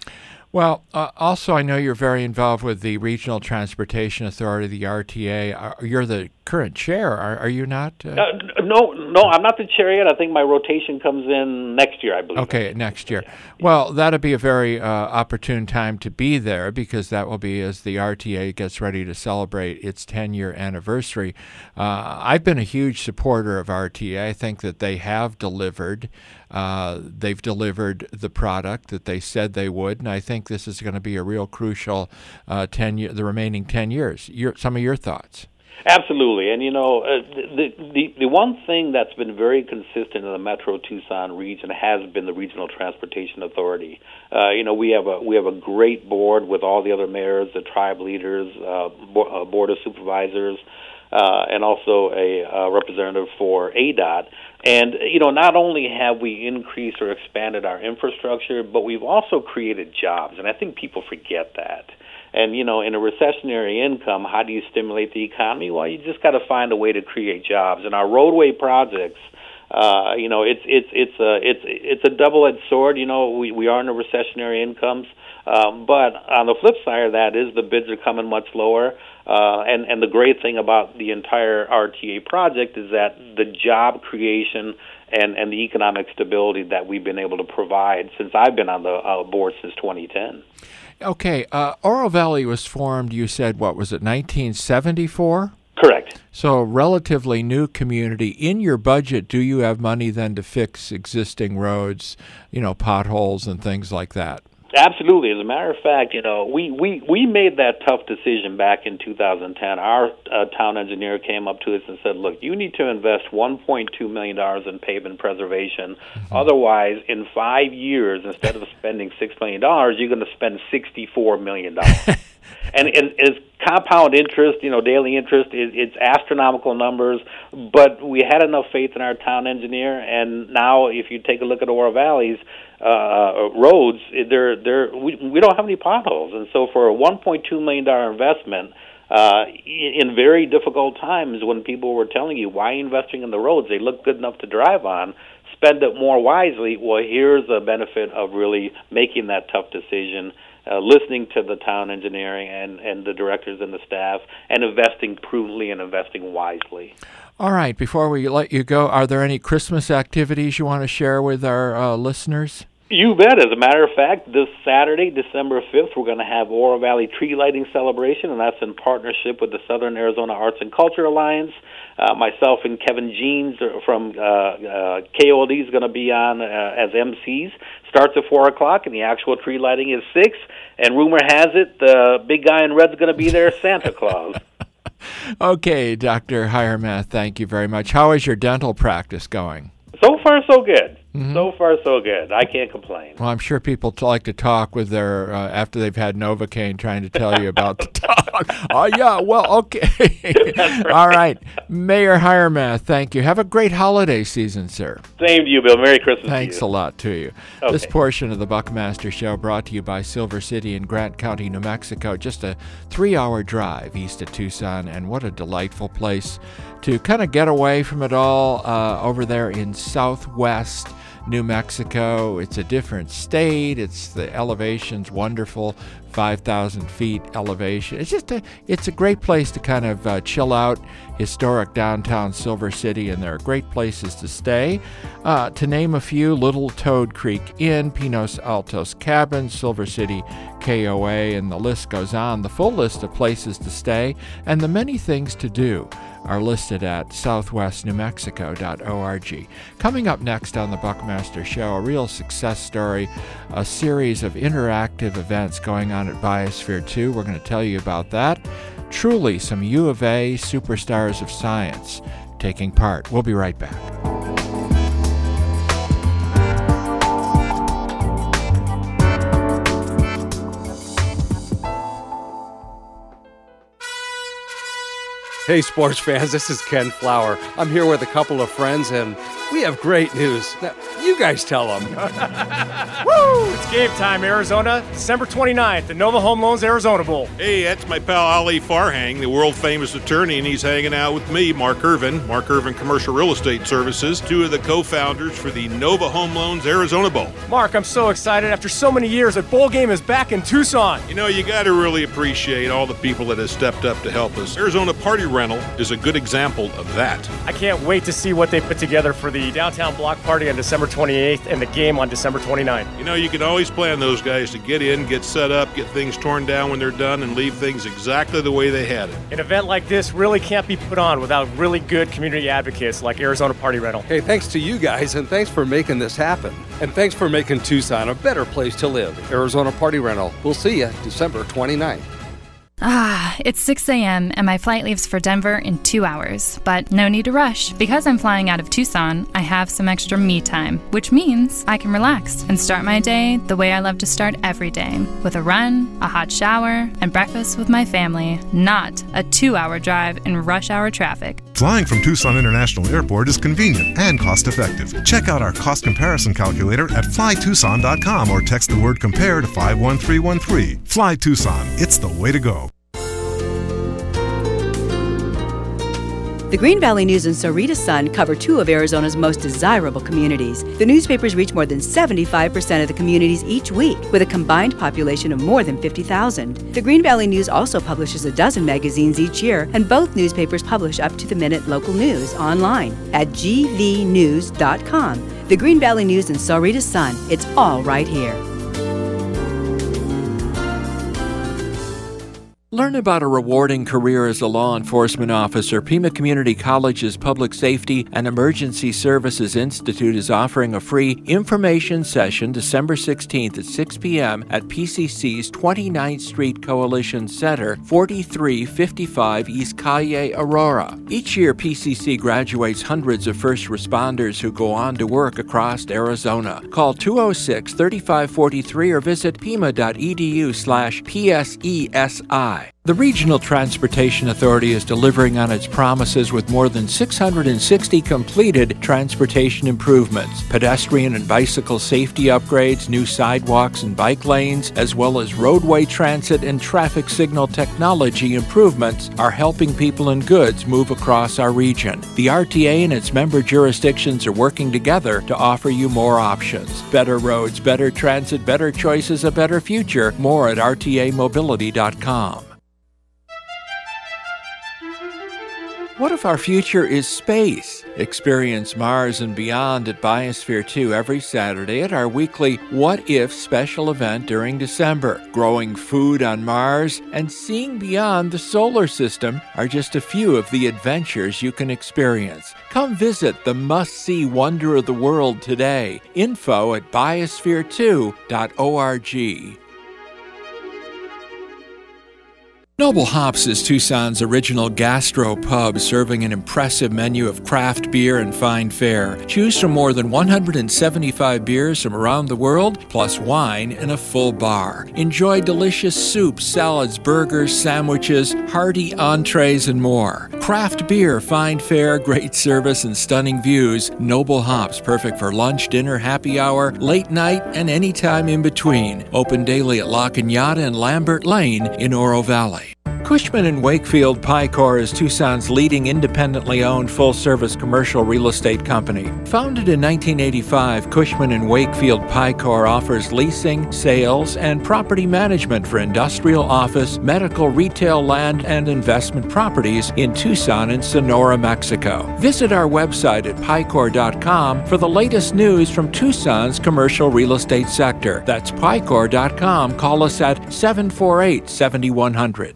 Well, uh, also, I know you're very involved with the Regional Transportation Authority, the R T A. Are, you're the current chair, are, are you not? Uh... Uh, no, no, I'm not the chair yet. I think my rotation comes in next year, I believe. Okay, next year. Well, that'll be a very uh, opportune time to be there, because that will be as the R T A gets ready to celebrate its ten-year anniversary. Uh, I've been a huge supporter of R T A. I think that they have delivered. Uh, they've delivered the product that they said they would, and I think this is going to be a real crucial uh, ten year, the remaining ten years. Your, some of your thoughts? Absolutely, and you know, uh, the, the the one thing that's been very consistent in the Metro Tucson region has been the Regional Transportation Authority. Uh, you know, we have a we have a great board with all the other mayors, the tribe leaders, uh, bo- uh, board of supervisors, uh, and also a uh, representative for A D O T. And, you know, not only have we increased or expanded our infrastructure, but we've also created jobs, and I think people forget that. And, you know, in a recessionary income, how do you stimulate the economy? Well, you just got to find a way to create jobs. And our roadway projects, uh, you know, it's it's it's a it's it's a double-edged sword. You know, we we are in a recessionary incomes, um, but on the flip side of that is the bids are coming much lower. Uh, and, and the great thing about the entire R T A project is that the job creation and, and the economic stability that we've been able to provide since I've been on the uh, board since twenty ten. Okay, uh, Oro Valley was formed, you said, what was it, nineteen seventy-four? Correct. So relatively new community. In your budget, do you have money then to fix existing roads, you know, potholes and things like that? Absolutely. As a matter of fact, you know, we, we, we made that tough decision back in two thousand ten. Our uh, town engineer came up to us and said, look, you need to invest one point two million dollars in pavement preservation. Mm-hmm. Otherwise, in five years, instead of spending six million dollars, you're going to spend sixty-four million dollars. And, and as compound interest, you know, daily interest, it, it's astronomical numbers, but we had enough faith in our town engineer, and now if you take a look at Oro Valley's uh, roads, they're, they're, we, we don't have any potholes. And so for a one point two million dollars investment, uh, in very difficult times when people were telling you, why investing in the roads? They look good enough to drive on. Spend it more wisely. Well, here's a benefit of really making that tough decision. Uh, listening to the town engineering and, and the directors and the staff, and investing prudently and investing wisely. All right, before we let you go, are there any Christmas activities you want to share with our uh, listeners? You bet. As a matter of fact, this Saturday, December fifth, we're going to have Oro Valley Tree Lighting Celebration, and that's in partnership with the Southern Arizona Arts and Culture Alliance. Uh, myself and Kevin Jeans from uh, uh, K O L D is going to be on uh, as M Cs. Starts at four o'clock, and the actual tree lighting is six. And rumor has it, the big guy in red's going to be there, Santa Claus. Okay, Doctor Hiremath, thank you very much. How is your dental practice going? So far, so good. Mm-hmm. So far, so good. I can't complain. Well, I'm sure people t- like to talk with their, uh, after they've had Novocaine, trying to tell you about the talk. Oh, yeah, well, okay. Right. All right. Mayor Hiremath, thank you. Have a great holiday season, sir. Same to you, Bill. Merry Christmas Thanks to you. a lot to you. Okay. This portion of the Buckmaster Show brought to you by Silver City in Grant County, New Mexico. Just a three-hour drive east of Tucson, and what a delightful place to kind of get away from it all uh, over there in southwest New Mexico. It's a different state. It's the elevation's wonderful, five thousand feet elevation. It's just a, it's a great place to kind of uh, chill out. Historic downtown Silver City, and there are great places to stay. Uh, to name a few, Little Toad Creek Inn, Pinos Altos Cabin, Silver City K O A, and the list goes on. The full list of places to stay and the many things to do are listed at southwest new mexico dot org. Coming up next on the Buckmaster Show, a real success story, a series of interactive events going on at Biosphere two. We're going to tell you about that. Truly some U of A superstars of science taking part. We'll be right back. Hey, sports fans, this is Ken Flower. I'm here with a couple of friends, and we have great news. Now, you guys tell them. Woo! It's game time, Arizona. December twenty-ninth, the Nova Home Loans Arizona Bowl. Hey, that's my pal Ali Farhang, the world-famous attorney, and he's hanging out with me, Mark Irvin, Mark Irvin Commercial Real Estate Services, two of the co-founders for the Nova Home Loans Arizona Bowl. Mark, I'm so excited. After so many years, a bowl game is back in Tucson. You know, you got to really appreciate all the people that have stepped up to help us. Arizona Party Rental is a good example of that. I can't wait to see what they put together for the downtown block party on December twenty-eighth and the game on December twenty-ninth. You know, you can always plan those guys to get in, get set up, get things torn down when they're done, and leave things exactly the way they had it. An event like this really can't be put on without really good community advocates like Arizona Party Rental. Hey, thanks to you guys, and thanks for making this happen. And thanks for making Tucson a better place to live. Arizona Party Rental. We'll see you December twenty-ninth. Ah, it's six a.m. and my flight leaves for Denver in two hours. But no need to rush. Because I'm flying out of Tucson, I have some extra me time, which means I can relax and start my day the way I love to start every day, with a run, a hot shower, and breakfast with my family, not a two-hour drive in rush hour traffic. Flying from Tucson International Airport is convenient and cost-effective. Check out our cost comparison calculator at fly tucson dot com or text the word compare to five one three one three. Fly Tucson. It's the way to go. The Green Valley News and Sahuarita Sun cover two of Arizona's most desirable communities. The newspapers reach more than seventy-five percent of the communities each week, with a combined population of more than fifty thousand. The Green Valley News also publishes a dozen magazines each year, and both newspapers publish up-to-the-minute local news online at g v news dot com. The Green Valley News and Sahuarita Sun, it's all right here. Learn about a rewarding career as a law enforcement officer. Pima Community College's Public Safety and Emergency Services Institute is offering a free information session December sixteenth at six p.m. at P C C's twenty-ninth Street Coalition Center, forty-three fifty-five East Calle, Aurora. Each year, P C C graduates hundreds of first responders who go on to work across Arizona. Call two oh six, thirty-five forty-three or visit pima.edu slash PSESI. The Regional Transportation Authority is delivering on its promises with more than six hundred sixty completed transportation improvements. Pedestrian and bicycle safety upgrades, new sidewalks and bike lanes, as well as roadway transit and traffic signal technology improvements are helping people and goods move across our region. The R T A and its member jurisdictions are working together to offer you more options. Better roads, better transit, better choices, a better future. More at R T A mobility dot com. What if our future is space? Experience Mars and beyond at Biosphere two every Saturday at our weekly What If special event during December. Growing food on Mars and seeing beyond the solar system are just a few of the adventures you can experience. Come visit the must-see wonder of the world today. Info at biosphere two dot org. Noble Hops is Tucson's original gastro pub, serving an impressive menu of craft beer and fine fare. Choose from more than one hundred seventy-five beers from around the world, plus wine and a full bar. Enjoy delicious soups, salads, burgers, sandwiches, hearty entrees, and more. Craft beer, fine fare, great service, and stunning views. Noble Hops, perfect for lunch, dinner, happy hour, late night, and any time in between. Open daily at La Cañada and Lambert Lane in Oro Valley. Cushman and Wakefield Picor is Tucson's leading independently owned full-service commercial real estate company. Founded in nineteen eighty-five, Cushman and Wakefield Picor offers leasing, sales, and property management for industrial, office, medical, retail, land, and investment properties in Tucson and Sonora, Mexico. Visit our website at picor dot com for the latest news from Tucson's commercial real estate sector. That's picor dot com. Call us at seven four eight, seven one zero zero.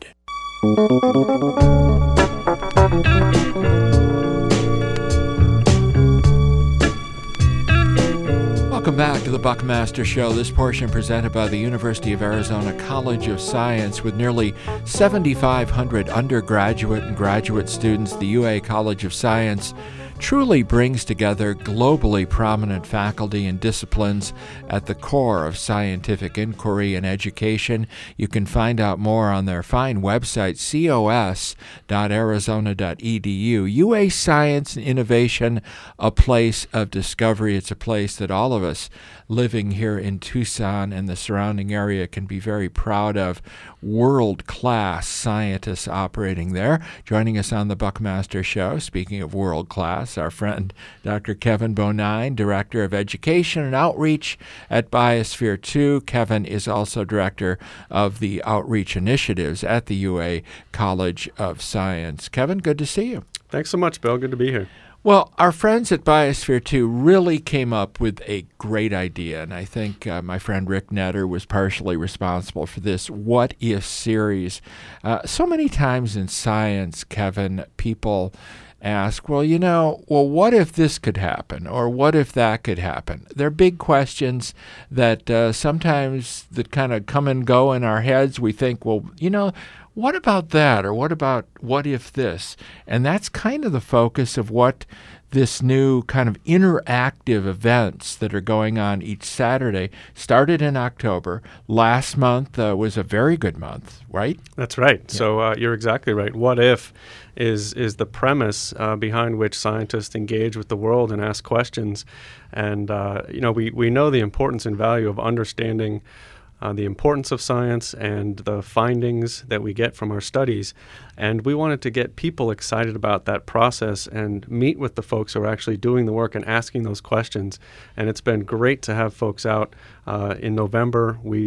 Welcome back to the Buckmaster Show. This portion presented by the University of Arizona College of Science. With nearly seventy-five hundred undergraduate and graduate students, the U A College of Science truly brings together globally prominent faculty and disciplines at the core of scientific inquiry and education. You can find out more on their fine website, c o s dot arizona dot e d u. U A Science and Innovation, a place of discovery. It's a place that all of us living here in Tucson and the surrounding area can be very proud of. World-class scientists operating there. Joining us on the Buckmaster Show, speaking of world-class, our friend Doctor Kevin Bonine, Director of Education and Outreach at Biosphere two. Kevin is also Director of the Outreach Initiatives at the U A College of Science. Kevin, good to see you. Thanks so much, Bill. Good to be here. Well, our friends at Biosphere two really came up with a great idea, and I think uh, my friend Rick Netter was partially responsible for this What If series. Uh, so many times in science, Kevin, people ask, well, you know, well, what if this could happen, or what if that could happen? They're big questions that uh, sometimes that kind of come and go in our heads. We think, well, you know, what about that? Or what about what if this? And that's kind of the focus of what this new kind of interactive events that are going on each Saturday started in October. Last month uh, was a very good month, right? That's right. Yeah. So uh, you're exactly right. What if is is the premise uh, behind which scientists engage with the world and ask questions. And, uh, you know, we, we know the importance and value of understanding Uh, the importance of science and the findings that we get from our studies. And we wanted to get people excited about that process and meet with the folks who are actually doing the work and asking those questions. And it's been great to have folks out. Uh, in November, we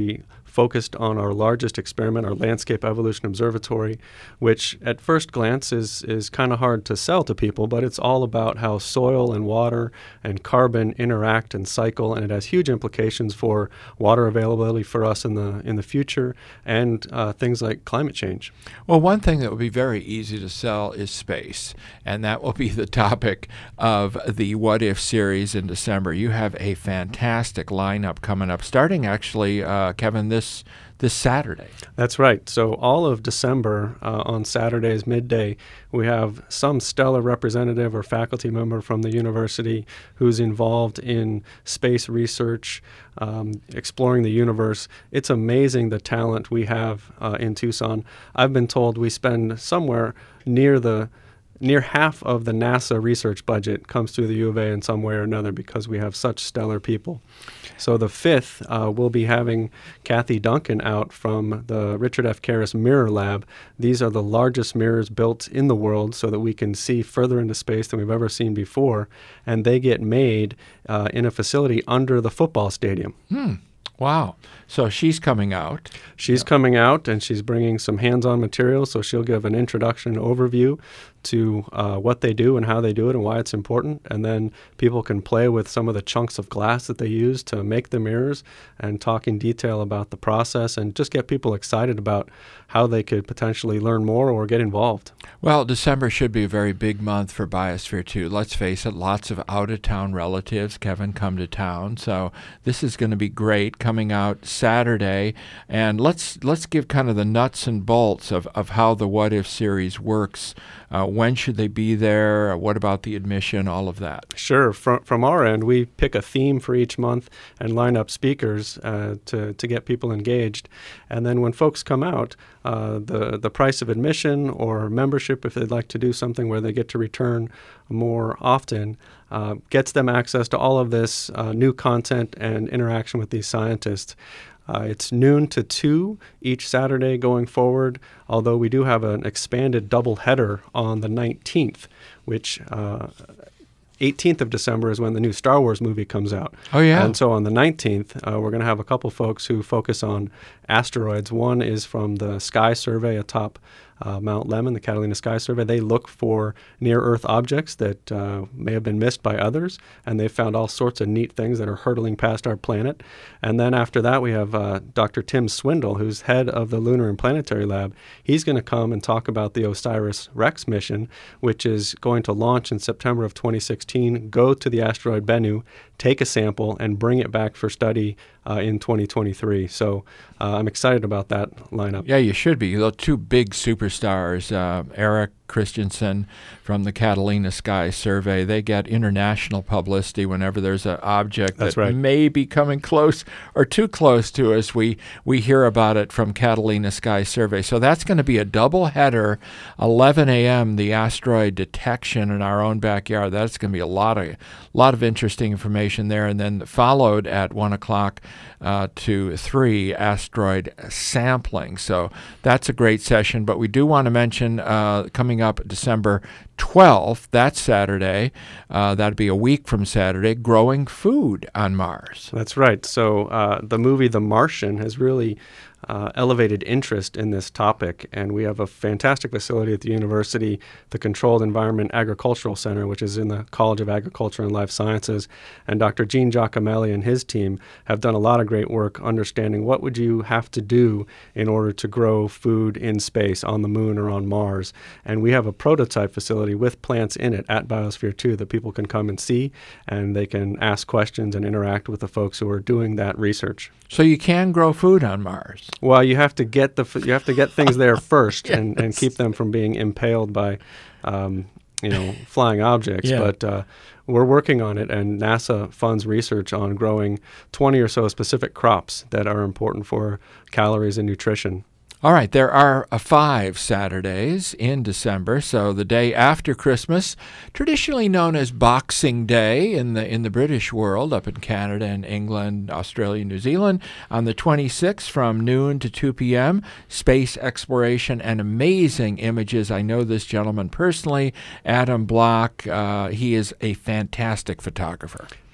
focused on our largest experiment, our Landscape Evolution Observatory, which at first glance is, is kind of hard to sell to people, but it's all about how soil and water and carbon interact and cycle, and it has huge implications for water availability for us in the in the future and uh, things like climate change. Well, one thing that would be very easy to sell is space, and that will be the topic of the What If series in December. You have a fantastic lineup coming up, starting actually, uh, Kevin, this this Saturday. That's right. So all of December, uh, on Saturdays midday, we have some stellar representative or faculty member from the university who's involved in space research, um, exploring the universe. It's amazing the talent we have uh, in Tucson. I've been told we spend somewhere near the Near half of the NASA research budget comes through the U of A in some way or another because we have such stellar people. So the fifth, uh, we'll be having Kathy Duncan out from the Richard F. Karras Mirror Lab. These are the largest mirrors built in the world so that we can see further into space than we've ever seen before, and they get made uh, in a facility under the football stadium. Hmm. Wow. So she's coming out. She's yeah. coming out, and she's bringing some hands-on material, so she'll give an introduction overview to uh, what they do and how they do it and why it's important. And then people can play with some of the chunks of glass that they use to make the mirrors and talk in detail about the process and just get people excited about how they could potentially learn more or get involved. Well, December should be a very big month for Biosphere two. Let's face it, lots of out-of-town relatives, Kevin, come to town. So this is going to be great coming out Saturday. And let's let's give kind of the nuts and bolts of, of how the What If series works. Uh, when should they be there? What about the admission? All of that. Sure. From from our end, we pick a theme for each month and line up speakers uh, to to get people engaged. And then when folks come out, uh, the the price of admission or membership, if they'd like to do something where they get to return more often, uh, gets them access to all of this uh, new content and interaction with these scientists. Uh, it's noon to two each Saturday going forward, although we do have an expanded double header on the nineteenth, which uh, eighteenth of December is when the new Star Wars movie comes out. Oh, yeah. And so on the nineteenth, uh, we're going to have a couple folks who focus on asteroids. One is from the Sky Survey atop Uh, Mount Lemmon, the Catalina Sky Survey. They look for near-Earth objects that uh, may have been missed by others, and they've found all sorts of neat things that are hurtling past our planet. And then after that, we have uh, Doctor Tim Swindle, who's head of the Lunar and Planetary Lab. He's going to come and talk about the OSIRIS-REx mission, which is going to launch in September of twenty sixteen, go to the asteroid Bennu, take a sample, and bring it back for study uh, in twenty twenty-three. So uh, I'm excited about that lineup. Yeah, you should be. The two big superstars, uh, Eric Christensen from the Catalina Sky Survey, they get international publicity whenever there's an object That's that right. may be coming close or too close to us. We we hear about it from Catalina Sky Survey. So that's going to be a double header, eleven a.m., the asteroid detection in our own backyard. That's going to be a lot of lot of interesting information there. And then followed at one o'clock uh, to three, asteroid sampling. So that's a great session. But we do want to mention uh, coming up December twelfth, that's Saturday, uh, that'd be a week from Saturday, Growing Food on Mars. That's right. So uh, the movie The Martian has really uh, elevated interest in this topic, and we have a fantastic facility at the university, the Controlled Environment Agricultural Center, which is in the College of Agriculture and Life Sciences, and Doctor Gene Giacomelli and his team have done a lot of great work understanding what would you have to do in order to grow food in space on the moon or on Mars. And we have a prototype facility with plants in it at Biosphere two that people can come and see, and they can ask questions and interact with the folks who are doing that research. So you can grow food on Mars. Well, you have to get the you have to get things there first, yes. and, and keep them from being impaled by, um, you know, flying objects. Yeah. But uh, we're working on it, and NASA funds research on growing twenty or so specific crops that are important for calories and nutrition. All right, there are uh, five Saturdays in December, so the day after Christmas, traditionally known as Boxing Day in the in the British world, up in Canada and England, Australia, New Zealand, on the twenty-sixth from noon to two p.m., space exploration and amazing images. I know this gentleman personally, Adam Block. Uh, he is a fantastic photographer.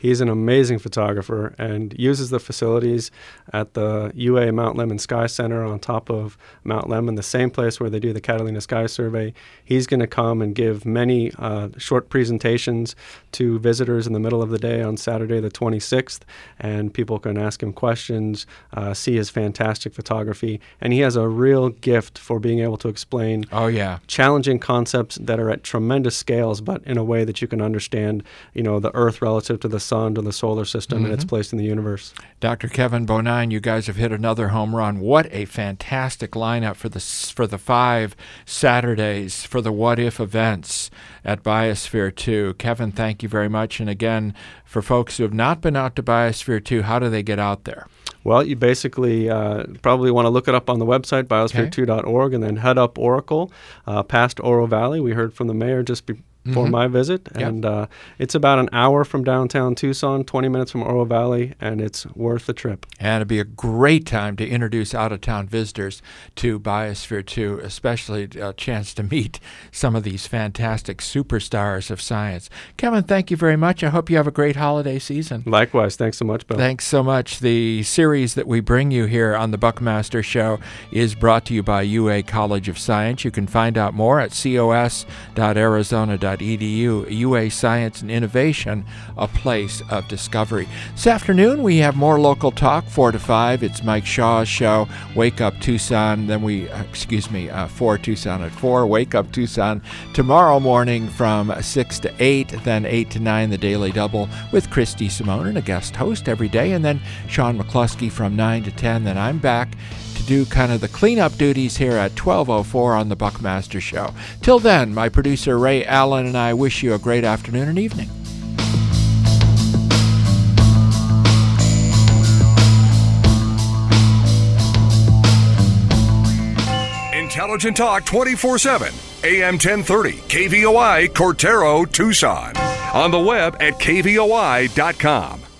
He's an amazing photographer and uses the facilities at the U A Mount Lemmon Sky Center on top of Mount Lemmon, the same place where they do the Catalina Sky Survey. He's going to come and give many uh, short presentations to visitors in the middle of the day on Saturday the twenty-sixth, and people can ask him questions, uh, see his fantastic photography, and he has a real gift for being able to explain oh yeah challenging concepts that are at tremendous scales, but in a way that you can understand, you know, the Earth relative to the sun, to the solar system, mm-hmm. and its place in the universe. Doctor Kevin Bonine, you guys have hit another home run. What a fantastic lineup for the for the five Saturdays for the What If events at Biosphere two. Kevin, thank you very much. And again, for folks who have not been out to Biosphere two, how do they get out there? Well, you basically uh, probably want to look it up on the website, biosphere two dot org, and then head up Oracle, uh, past Oro Valley. We heard from the mayor just be- for mm-hmm. my visit, and yep. uh, it's about an hour from downtown Tucson, twenty minutes from Oro Valley, and it's worth the trip. And it'd be a great time to introduce out-of-town visitors to Biosphere two, especially a chance to meet some of these fantastic superstars of science. Kevin, thank you very much. I hope you have a great holiday season. Likewise. Thanks so much, Bill. Thanks so much. The series that we bring you here on the Buckmaster Show is brought to you by U A College of Science. You can find out more at cos dot arizona dot e d u. U A Science and Innovation, a place of discovery. This afternoon, we have more local talk, four to five. It's Mike Shaw's show, Wake Up Tucson. Then we, uh, excuse me, uh, for Tucson at four, Wake Up Tucson. Tomorrow morning from six to eight, then eight to nine, the Daily Double with Christy Simone and a guest host every day. And then Sean McCluskey from nine to ten. Then I'm back to do kind of the cleanup duties here at twelve oh four on the Buckmaster Show. Till then, my producer Ray Allen and I wish you a great afternoon and evening. Intelligent Talk twenty-four seven, A M ten thirty, K V O I, Cortero, Tucson. On the web at K V O I dot com.